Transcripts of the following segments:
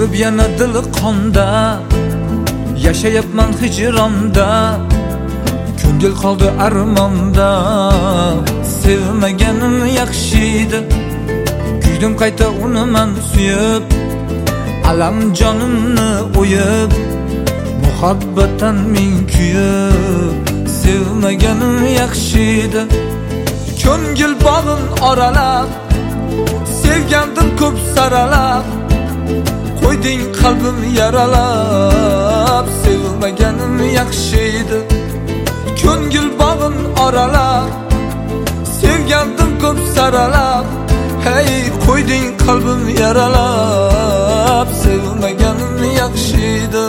Sevib yana dili qonda, yashayapman hijronda, ko'ngil qoldi armonda. Sevmaganim yaxshi edi, kuydim qayta uni men suyib, alam jonimni o'yib, muhabbatan ming kuyib. Sevmaganim yaxshi edi, ko'ngil bog'in oralab, sevgandim ko'p saralab, qo'yding qalbim yaralab. Sevmaganim yaxshi edi, ko'ngil bog'in oralab, sevgandim ko'p saralab, hey qo'yding qalbim yaralab. Sevmaganim yaxshi edi.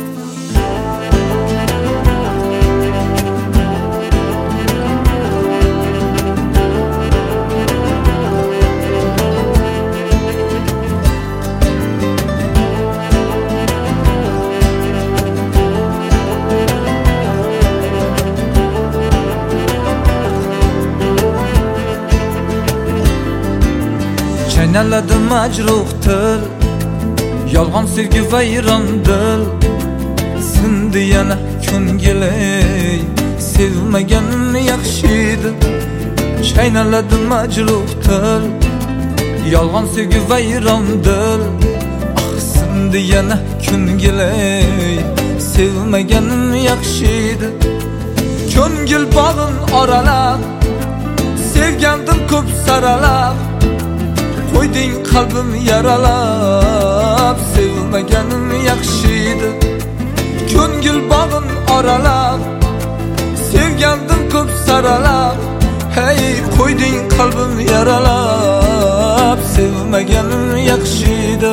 Chaynaladi majruh til, yolg'on sevgi vayron dil. Sindi yana ko'ngil, sevmaganim yaxshi edi. Chaynaladi majruh til, yolg'on sevgi vayron dil. Sindi yana ko'ngil, sevmaganim yaxshi edi. Ko'ngil bog'in oralab, sevgandim ko'p saralab, qo'yding qalbim yaralab. Sevmaganim yaxshi edi, ko'ngil bog'in oralab, sevgandim ko'p saralab, hey qo'yding qalbim yaralab. Sevmaganim yaxshi edi.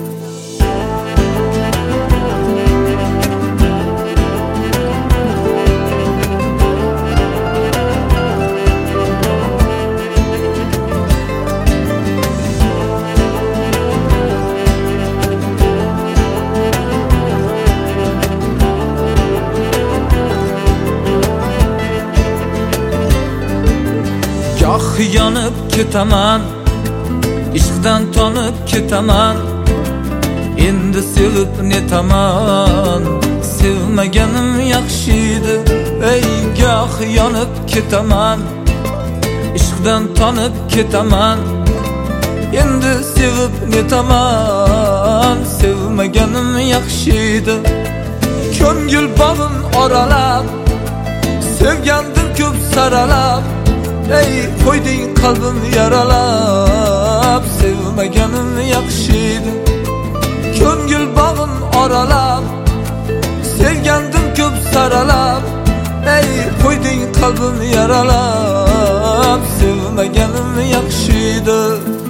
Goh yonib ketaman, ishqdan tonib ketaman, endi sevib netaman. Sevmaganim yaxshi edi, ey goh yonib ketaman, ishqdan tonib ketaman, endi sevib netaman. Sevmaganim yaxshi edi, ko'ngil bog'in oralab, sevgandim ko'p saralab, ey qo'yding qalbim yaralab. Sevmaganim yaxshi edi, ko'ngil bog'in oralab, sevgandim ko'p saralab, ey qo'yding qalbim yaralab. Sevmaganim yaxshi edi.